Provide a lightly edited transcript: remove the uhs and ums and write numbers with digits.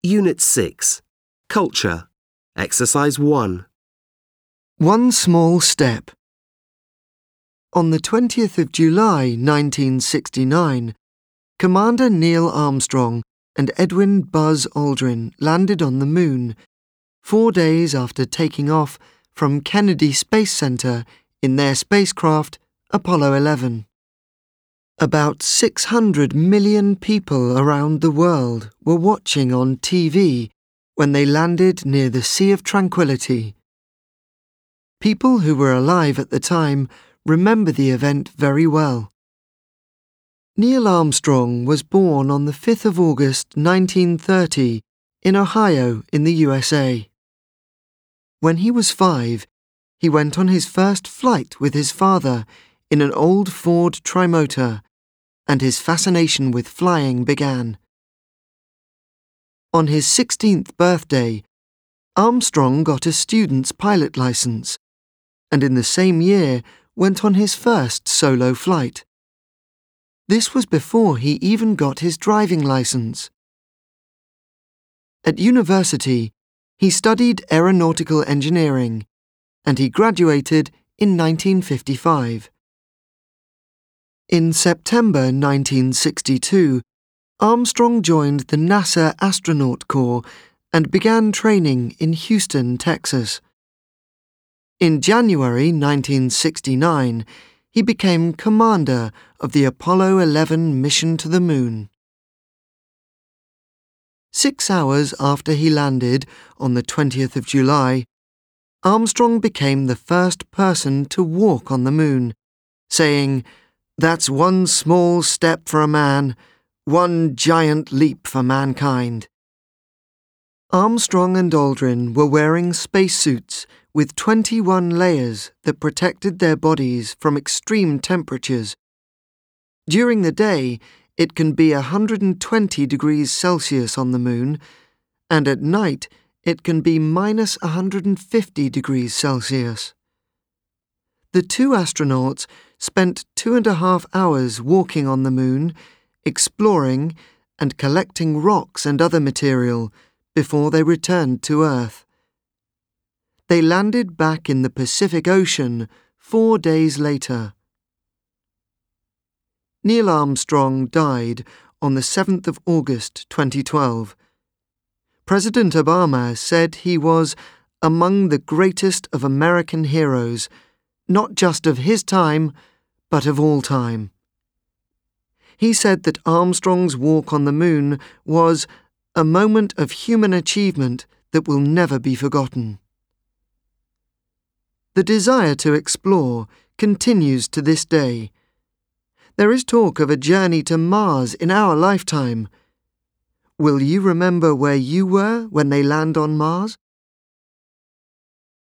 Unit 6. Culture. Exercise 1. One small step. On the 20th of July 1969, Commander Neil Armstrong and Edwin Buzz Aldrin landed on the Moon, 4 days after taking off from Kennedy Space Center in their spacecraft Apollo 11. About 600 million people around the world were watching on TV when they landed near the Sea of Tranquility. People who were alive at the time remember the event very well. Neil Armstrong was born on the 5th of August 1930 in Ohio in the USA. When he was 5, he went on his first flight with his father in an old Ford Trimotor, and his fascination with flying began. On his 16th birthday, Armstrong got a student's pilot license, and in the same year went on his first solo flight. This was before he even got his driving license. At university, he studied aeronautical engineering, and he graduated in 1955. In September 1962, Armstrong joined the NASA Astronaut Corps and began training in Houston, Texas. In January 1969, he became commander of the Apollo 11 mission to the Moon. 6 hours after he landed on the 20th of July, Armstrong became the first person to walk on the Moon, saying, "That's one small step for a man, one giant leap for mankind." Armstrong and Aldrin were wearing spacesuits with 21 layers that protected their bodies from extreme temperatures. During the day, it can be 120 degrees Celsius on the Moon, and at night it can be minus 150 degrees Celsius. The two astronauts spent 2.5 hours walking on the Moon, exploring and collecting rocks and other material before they returned to Earth. They landed back in the Pacific Ocean 4 days later. Neil Armstrong died on the 7th of August 2012. President Obama said he was among the greatest of American heroes, not just of his time, but of all time. He said that Armstrong's walk on the Moon was a moment of human achievement that will never be forgotten. The desire to explore continues to this day. There is talk of a journey to Mars in our lifetime. Will you remember where you were when they land on Mars?